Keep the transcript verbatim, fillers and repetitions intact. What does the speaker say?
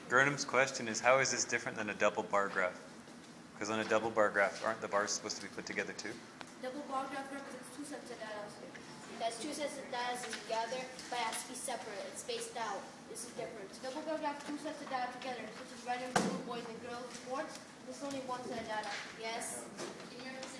Gurnham's question is, how is this different than a double bar graph? Because on a double bar graph, aren't the bars supposed to be put together too? Double bar graph represents two sets of data. That's two sets of data together, but it has to be separate. It's spaced out. This is different. Double bar graph two sets of data together, such as red and blue, boys and girls, sports. This is only one set of data. Yes. Can you